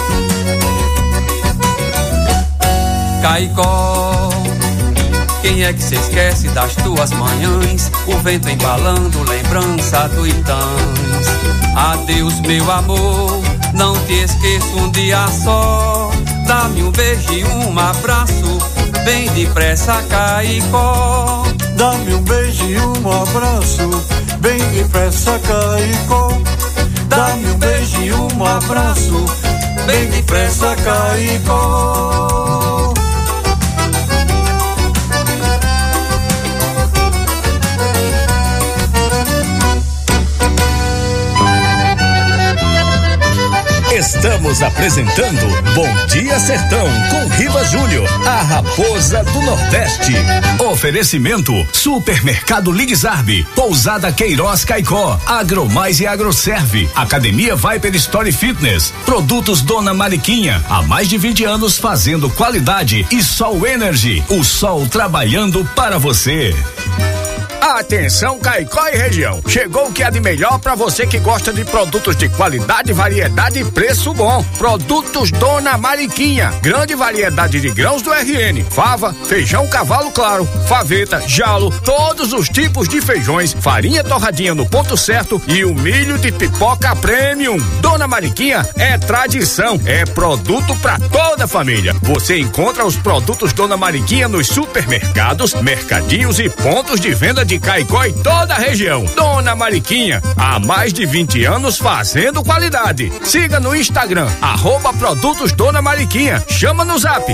Caicó, quem é que se esquece das tuas manhãs? O vento embalando, lembrança do Itãs. Adeus meu amor, não te esqueço um dia só. Dá-me um beijo e um abraço, bem depressa, Caicó. Dá-me um beijo e um abraço, bem depressa, Caicó. Dá-me um beijo e um abraço, bem depressa, Caicó. Estamos apresentando Bom Dia Sertão com Riva Júnior, a raposa do Nordeste. Oferecimento Supermercado Ligue-Zarbe, Pousada Queiroz Caicó, Agromais e Agroserve, Academia Viper Story Fitness, Produtos Dona Mariquinha, há mais de 20 anos fazendo qualidade, e Sol Energy, o sol trabalhando para você. Atenção Caicó e região, chegou o que há de melhor para você que gosta de produtos de qualidade, variedade e preço bom. Produtos Dona Mariquinha, grande variedade de grãos do RN, fava, feijão cavalo claro, faveta, jalo, todos os tipos de feijões, farinha torradinha no ponto certo e o milho de pipoca premium. Dona Mariquinha é tradição, é produto para toda a família. Você encontra os produtos Dona Mariquinha nos supermercados, mercadinhos e pontos de venda de Caicó e toda a região. Dona Mariquinha, há mais de 20 anos fazendo qualidade. Siga no Instagram, @produtos Dona Mariquinha. Chama no zap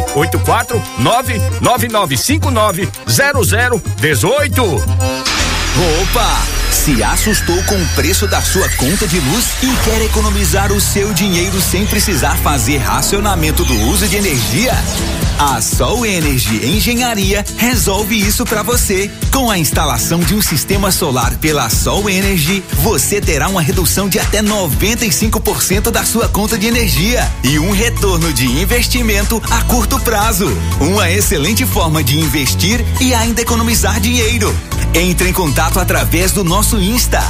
84999590018. Opa! Se assustou com o preço da sua conta de luz e quer economizar o seu dinheiro sem precisar fazer racionamento do uso de energia? A Sol Energy Engenharia resolve isso para você. Com a instalação de um sistema solar pela Sol Energy, você terá uma redução de até 95% da sua conta de energia e um retorno de investimento a curto prazo. Uma excelente forma de investir e ainda economizar dinheiro. Entre em contato através do nosso Insta,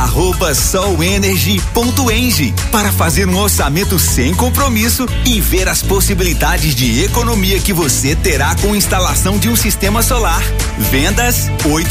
@solenergy.eng, para fazer um orçamento sem compromisso e ver as possibilidades de economia que você terá com a instalação de um sistema solar. Vendas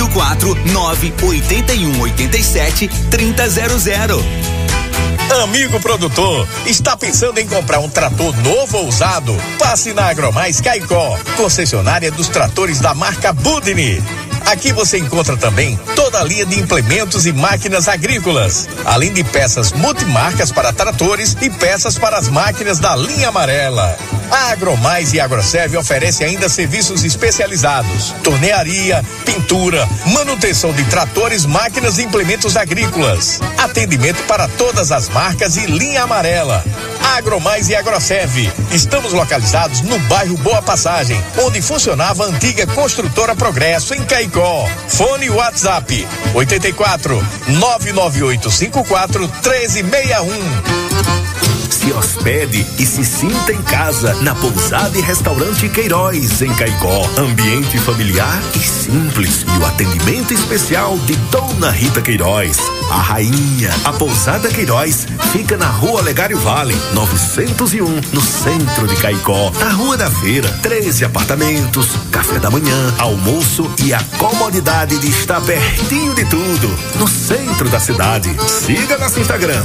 849-8187-3000. Amigo produtor, está pensando em comprar um trator novo ou usado? Passe na Agromais Caicó, concessionária dos tratores da marca Budni. Aqui você encontra também toda a linha de implementos e máquinas agrícolas, além de peças multimarcas para tratores e peças para as máquinas da linha amarela. A Agromais e Agroserve oferece ainda serviços especializados: tornearia, pintura, manutenção de tratores, máquinas e implementos agrícolas. Atendimento para todas as marcas e linha amarela. Agromais e Agroserve. Estamos localizados no bairro Boa Passagem, onde funcionava a antiga construtora Progresso, em Caicó. Fone WhatsApp 84 99854 1361. Se hospede e se sinta em casa na Pousada e Restaurante Queiroz, em Caicó. Ambiente familiar e simples e o atendimento especial de Dona Rita Queiroz, a rainha. A Pousada Queiroz fica na Rua Olegário Vale, 901, no centro de Caicó. Na Rua da Feira, 13 apartamentos, café da manhã, almoço e a comodidade de estar pertinho de tudo, no centro da cidade. Siga nosso Instagram,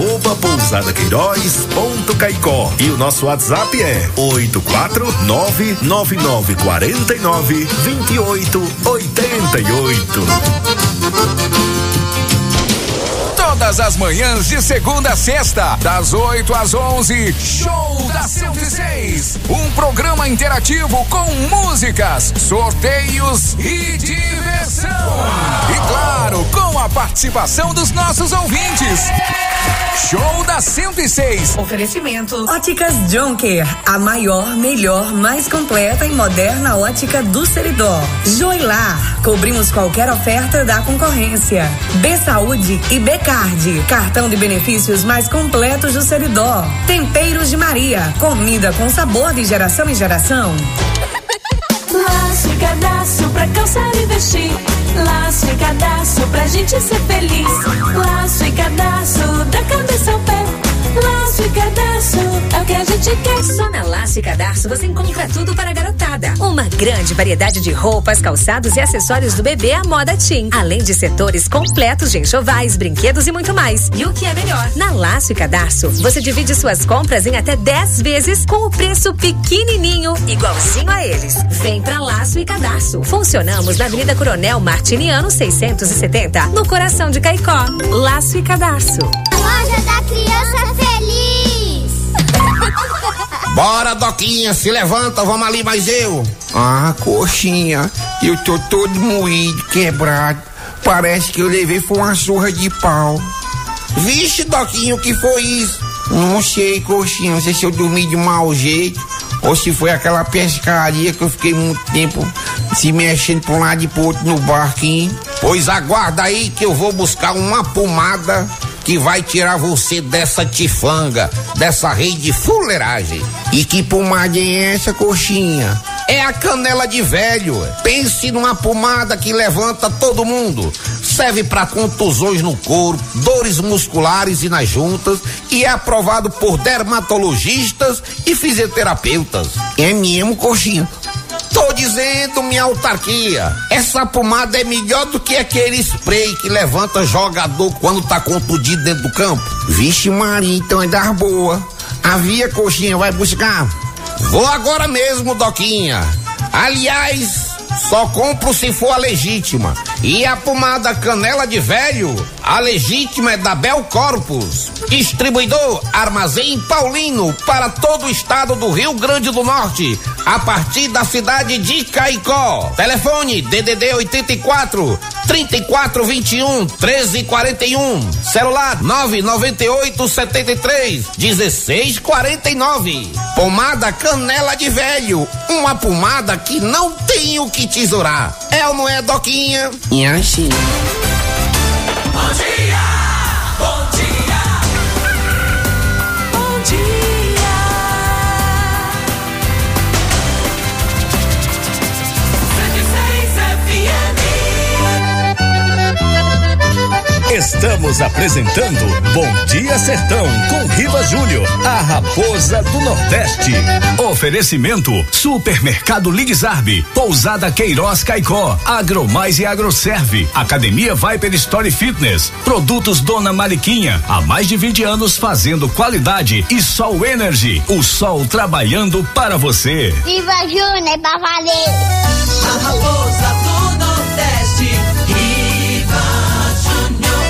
@pousadaqueiroz.caicó, e o nosso WhatsApp é 849-9949-2888. Todas as manhãs de segunda a sexta, das 8 às 11, Show da 106. Um programa interativo com músicas, sorteios e diversão. E claro, com a participação dos nossos ouvintes. Show da 106. Oferecimento Óticas Jonker, a maior, melhor, mais completa e moderna ótica do Seridó. Joilar, cobrimos qualquer oferta da concorrência. B Saúde e B Card, cartão de benefícios mais completos do Seridó. Temperos de Maria, comida com sabor de geração em geração. Laço e cadastro pra calçar e vestir. Laço e cadastro pra gente ser feliz. Laço e cadastro da cabeça ao pé. Laço e cadastro é o que a gente quer. Só na Laço e Cadastro você encontra tudo para a garotada. Uma grande variedade de roupas, calçados e acessórios do bebê à moda teen. Além de setores completos de enxovais, brinquedos e muito mais. E o que é melhor? Na Laço e Cadastro você divide suas compras em até 10 vezes com o preço pequenininho, igualzinho a eles. Vem pra Laço e Cadastro. Funcionamos na Avenida Coronel Martiniano 670, no coração de Caicó. Laço e Cadastro. A loja da criança feliz. Bora, Doquinha, se levanta, vamos ali, mais eu. Ah, coxinha, eu tô todo moído, quebrado. Parece que eu levei foi uma surra de pau. Vixe, Doquinha, o que foi isso? Não sei, coxinha, não sei se eu dormi de mau jeito ou se foi aquela pescaria que eu fiquei muito tempo se mexendo pra um lado e pro outro no barquinho. Pois aguarda aí que eu vou buscar uma pomada que vai tirar você dessa tifanga, dessa rede de fuleiragem. E que pomada é essa, coxinha? É a canela de velho. Pense numa pomada que levanta todo mundo. Serve para contusões no couro, dores musculares e nas juntas, e é aprovado por dermatologistas e fisioterapeutas. É mesmo, coxinha? Tô dizendo, minha autarquia, essa pomada é melhor do que aquele spray que levanta jogador quando tá contundido dentro do campo. Vixe Maria, então é das boa. Havia, coxinha, vai buscar? Vou agora mesmo, Doquinha. Aliás, só compro se for a legítima. E a pomada Canela de Velho, a legítima é da Bel Corpus. Distribuidor Armazém Paulino para todo o estado do Rio Grande do Norte, a partir da cidade de Caicó. Telefone DDD 84 3421 1341. Celular 998 73 1649. Pomada Canela de Velho, uma pomada que não tem o que tesourar. É ou não é, Doquinha? E assim. Bom dia, bom dia, bom dia. 106 FM. Estamos apresentando Bom Dia Sertão com Riva Júnior, a raposa do Nordeste. Oferecimento Supermercado Ligzarbe, Pousada Queiroz Caicó, Agromais e Agroserve, Academia Viper Story Fitness, Produtos Dona Mariquinha, há mais de 20 anos fazendo qualidade, e Sol Energy, o sol trabalhando para você. Viva Júnior, é pra valer. A raposa do Nordeste, Riva Júnior.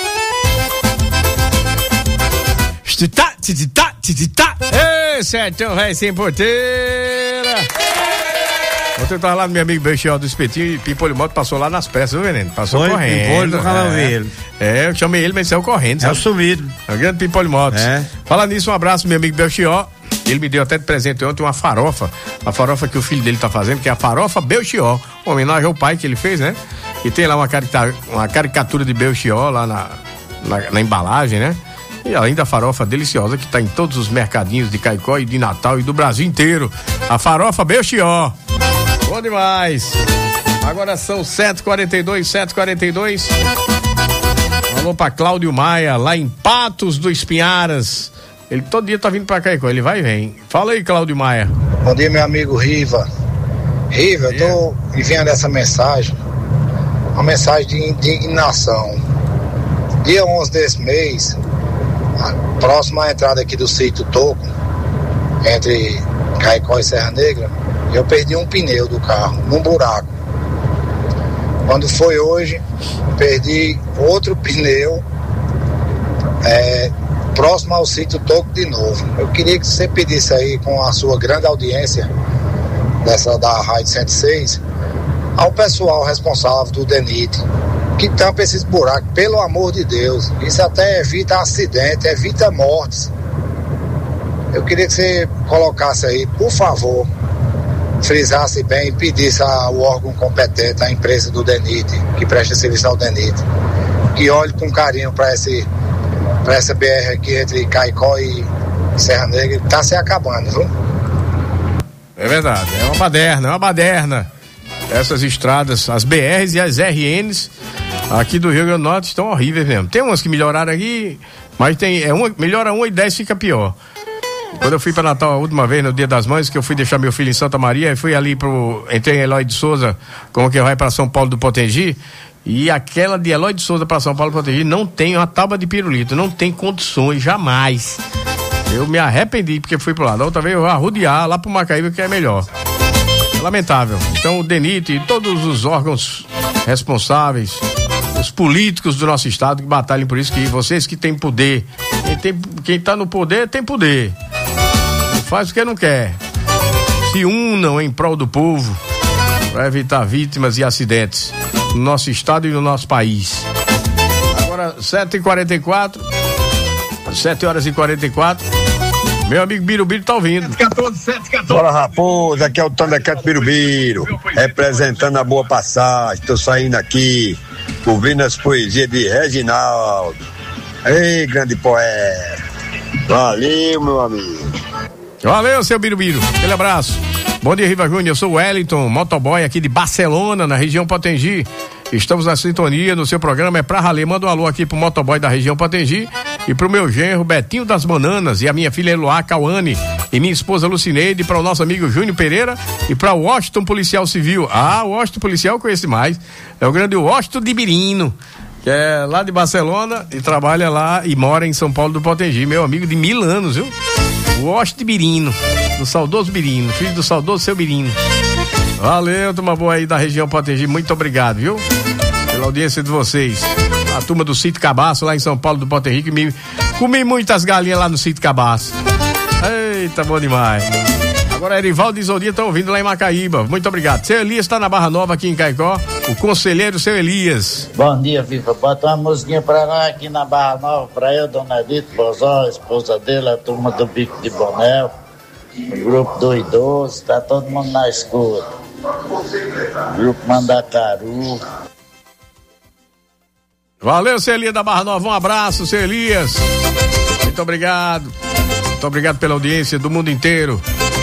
Ei, Sertão, vai sem porteira. Ontem eu tava lá no meu amigo Belchior do Espetinho e Pimpolho Moto passou lá nas pressas, viu, Veneno? Passou Foi, correndo. Pimpolho do Calaveiro. Eu chamei ele, mas saiu correndo. É o sumido. É o grande Pimpolho Motos. Fala nisso, um abraço, meu amigo Belchior. Ele me deu até de presente ontem uma farofa. A farofa que o filho dele tá fazendo, que é a farofa Belchior. Uma homenagem ao pai que ele fez, né? E tem lá uma caricatura de Belchior lá na embalagem, né? E além da farofa deliciosa que tá em todos os mercadinhos de Caicó e de Natal e do Brasil inteiro. A farofa Belchior. Bom demais. Agora são 7h42. Alô pra Cláudio Maia, lá em Patos do Espinharas. Ele todo dia tá vindo pra Caicó, ele vai e vem. Fala aí, Cláudio Maia. Bom dia, meu amigo Riva. Riva, eu tô enviando essa mensagem, uma mensagem de indignação. Dia 11 desse mês, próximo à entrada aqui do sítio Toco, entre Caicó e Serra Negra, eu perdi um pneu do carro num buraco. Quando foi hoje, perdi outro pneu próximo ao sítio Toco de novo. Eu queria que você pedisse aí, com a sua grande audiência da Rádio 106, ao pessoal responsável do DENIT, que tampa esses buracos, pelo amor de Deus. Isso até evita acidente, evita mortes. Eu queria que você colocasse aí, por favor, frisasse bem e pedisse ao órgão competente, à empresa do DENIT, que presta serviço ao DENIT, que olhe com carinho para essa BR aqui entre Caicó e Serra Negra, que tá se acabando, viu? É verdade, é uma baderna. Essas estradas, as BRs e as RNs aqui do Rio Grande do Norte estão horríveis mesmo. Tem umas que melhoraram aqui, mas melhora uma e 10 fica pior. Quando eu fui para Natal a última vez, no Dia das Mães, que eu fui deixar meu filho em Santa Maria, e fui ali entrei em Eloy de Souza, como que vai para São Paulo do Potengi, e aquela de Eloy de Souza para São Paulo do Potengi não tem uma tábua de pirulito, não tem condições, jamais. Eu me arrependi porque fui pro lado. Da outra vez eu vou arrodear lá pro Macaíba, que é melhor. É lamentável. Então o DENIT e todos os órgãos responsáveis, os políticos do nosso estado que batalhem por isso, que vocês que têm poder, quem tá no poder tem poder. Não faz o que não quer. Se unam em prol do povo para evitar vítimas e acidentes no nosso estado e no nosso país. Agora 7h44. Meu amigo Birubiru tá ouvindo. 714. Bora, raposa, aqui é o Thundercat Birubiru, representando a boa passagem. Tô saindo aqui, ouvindo as poesias de Reginaldo. Ei, grande poeta. Valeu, meu amigo. Valeu, seu Birubiru. Aquele abraço. Bom dia, Riva Júnior. Eu sou o Wellington, motoboy aqui de Barcelona, na região Potengi. Estamos na sintonia no seu programa, é pra ralê. Manda um alô aqui pro motoboy da região Potengi e pro meu genro Betinho das Bananas e a minha filha Eloá Cauane e minha esposa Lucineide, para o nosso amigo Júnior Pereira e para o Washington Policial Civil. O Washington Policial eu conheço mais. É o grande Washington de Birino, que é lá de Barcelona e trabalha lá e mora em São Paulo do Potengi. Meu amigo de 1000 anos, viu? O Washington de Birino, do saudoso Birino, filho do saudoso seu Birino. Valeu, turma boa aí da região Potengi, muito obrigado, viu? pela audiência de vocês. A turma do Sítio Cabaço, lá em São Paulo, do Porto Rico, comi muitas galinhas lá no Sítio Cabaço. Eita, bom demais. Agora, Erivaldo e Isolia estão ouvindo lá em Macaíba. Muito obrigado. Seu Elias está na Barra Nova, aqui em Caicó. O conselheiro, seu Elias. Bom dia, Viva. Bota uma musiquinha pra nós aqui na Barra Nova, pra eu, Dona Edith Bozó, a esposa dele, a turma do Bico de Bonel, o grupo do Idoso, tá todo mundo na escuta. O grupo Mandacaru. Valeu, seu Elias da Barra Nova. Um abraço, seu Elias. Muito obrigado. Muito obrigado pela audiência do mundo inteiro.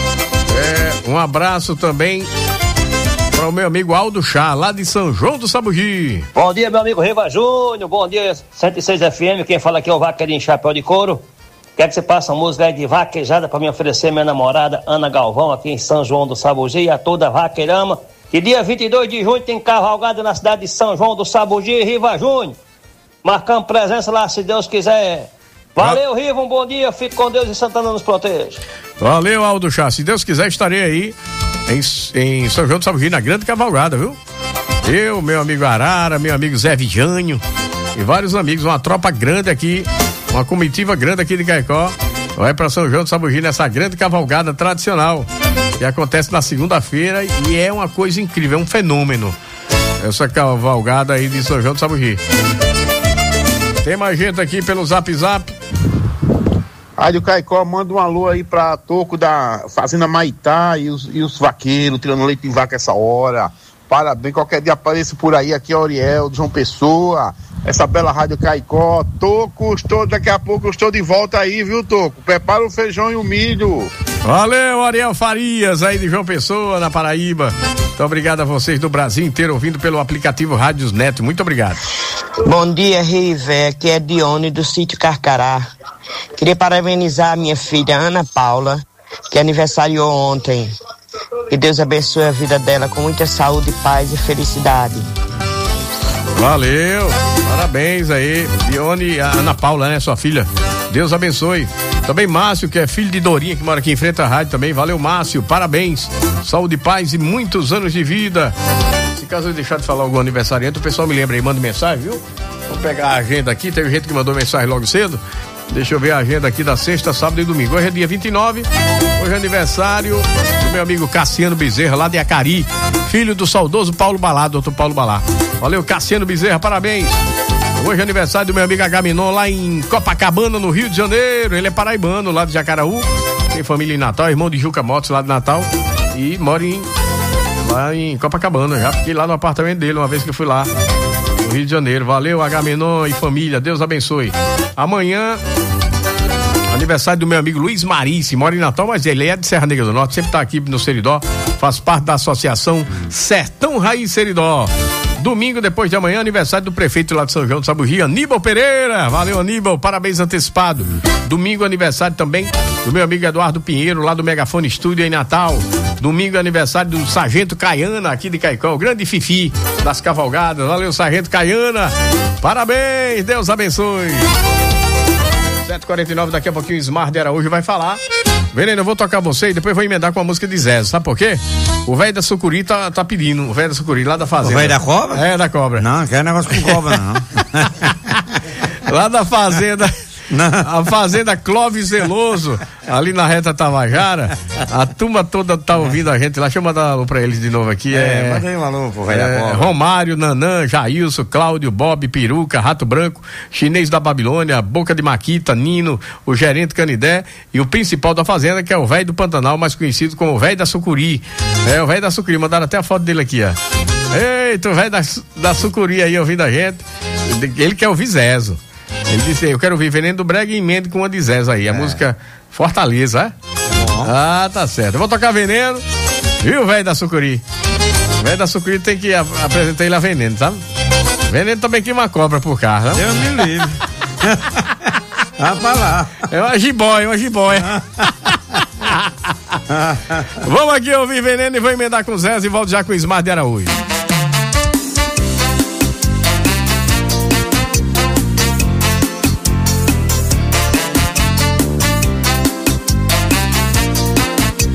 Um abraço também para o meu amigo Aldo Chá, lá de São João do Sabugi. Bom dia, meu amigo Riva Júnior. Bom dia, 106 FM. Quem fala aqui é o Vaqueirinho Chapéu de Couro. Quero que você passe uma música aí de vaquejada para me oferecer minha namorada Ana Galvão, aqui em São João do Sabugi, e a toda vaqueirama. E dia 22 de junho tem cavalgada na cidade de São João do Sabugi, Riva Júnior. Marcamos presença lá, se Deus quiser. Valeu, Riva, um bom dia, fique com Deus e Santana nos proteja. Valeu, Aldo Chá, se Deus quiser estarei aí em São João do Sabugi, na grande cavalgada, viu? Eu, meu amigo Arara, meu amigo Zé Vijânio e vários amigos, uma tropa grande aqui, uma comitiva grande aqui de Caicó, vai para São João do Sabugi nessa grande cavalgada tradicional que acontece na segunda-feira e é uma coisa incrível, é um fenômeno essa cavalgada aí de São João do Sabugi. Tem mais gente aqui pelo Zap Zap. Rádio Caicó, manda um alô aí pra Toco da Fazenda Maitá e os vaqueiros tirando leite em vaca essa hora. Parabéns, qualquer dia apareça por aí, aqui é Oriel, de João Pessoa, essa bela Rádio Caicó. Toco, daqui a pouco eu estou de volta aí, viu, Toco? Prepara o feijão e o milho. Valeu, Ariel Farias, aí de João Pessoa, na Paraíba. Muito obrigado a vocês do Brasil inteiro, ouvindo pelo aplicativo Rádios Neto. Muito obrigado. Bom dia, Rivé. Aqui é Dione, do sítio Carcará. Queria parabenizar a minha filha Ana Paula, que aniversariou ontem. Que Deus abençoe a vida dela com muita saúde, paz e felicidade. Valeu, parabéns aí, Dione, a Ana Paula, né, sua filha. Deus abençoe. Também Márcio, que é filho de Dorinha, que mora aqui em frente à rádio também. Valeu, Márcio, parabéns. Saúde, paz e muitos anos de vida. Se caso eu deixar de falar algum aniversariante, o pessoal me lembra aí, manda mensagem, viu? Vamos pegar a agenda aqui, teve gente que mandou mensagem logo cedo. Deixa eu ver a agenda aqui da sexta, sábado e domingo. Hoje é dia 29, hoje é aniversário do meu amigo Cassiano Bezerra, lá de Acari, filho do saudoso Paulo Balá, doutor Paulo Balá. Valeu, Cassiano Bezerra, parabéns. Hoje é aniversário do meu amigo Agaminon, lá em Copacabana, no Rio de Janeiro. Ele é paraibano, lá de Jacaraú, tem família em Natal, irmão de Juca Motos, lá de Natal, e mora lá em Copacabana. Já fiquei lá no apartamento dele uma vez que eu fui lá no Rio de Janeiro. Valeu, Agamenon e família, Deus abençoe. Amanhã, aniversário do meu amigo Luiz Marice, mora em Natal, mas ele é de Serra Negra do Norte, sempre tá aqui no Seridó, faz parte da associação Sertão Raiz Seridó. Domingo, depois de amanhã, aniversário do prefeito lá de São João do Sabugi, Aníbal Pereira. Valeu, Aníbal, parabéns antecipado. Domingo, aniversário também do meu amigo Eduardo Pinheiro, lá do Megafone Estúdio em Natal. Domingo, aniversário do Sargento Caiana, aqui de Caicó, o grande Fifi das cavalgadas. Valeu, Sargento Caiana. Parabéns, Deus abençoe. 7h49, daqui a pouquinho o Ismar de Araújo vai falar. Veneno, eu vou tocar você e depois vou emendar com a música de Zé. Sabe por quê? O velho da Sucuri tá pedindo. O velho da Sucuri, lá da fazenda. O velho da cobra? É, da cobra. Não, quer negócio com cobra, não. Lá da fazenda. A fazenda Clóvis Zeloso, ali na reta Tabajara. A turma toda tá ouvindo a gente lá. Deixa eu mandar um alô pra eles de novo aqui. Manda aí um alô pro velho da cobra. Romário, Nanã, Jailson, Cláudio, Bob, Peruca, Rato Branco, Chinês da Babilônia, Boca de Maquita, Nino, o gerente Canidé e o principal da fazenda, que é o velho do Pantanal, mais conhecido como o velho da Sucuri. É, o velho da Sucuri, mandaram até a foto dele aqui, ó. Eita, o velho da Sucuri aí ouvindo a gente. Ele quer ouvir Zezo. Ele disse, eu quero ouvir Veneno do Brega e emende com uma de Zezo aí, a música Fortaleza, é? Ah, tá certo. Eu vou tocar Veneno, viu, velho da Sucuri? O velho da Sucuri tem que apresentar ele a Veneno, sabe? Veneno também queima cobra por carro, né? Deus me livre. Vai pra lá. É uma jiboia. Vamos aqui ouvir Veneno e vou emendar com Zezo e volto já com o Ismar de Araújo.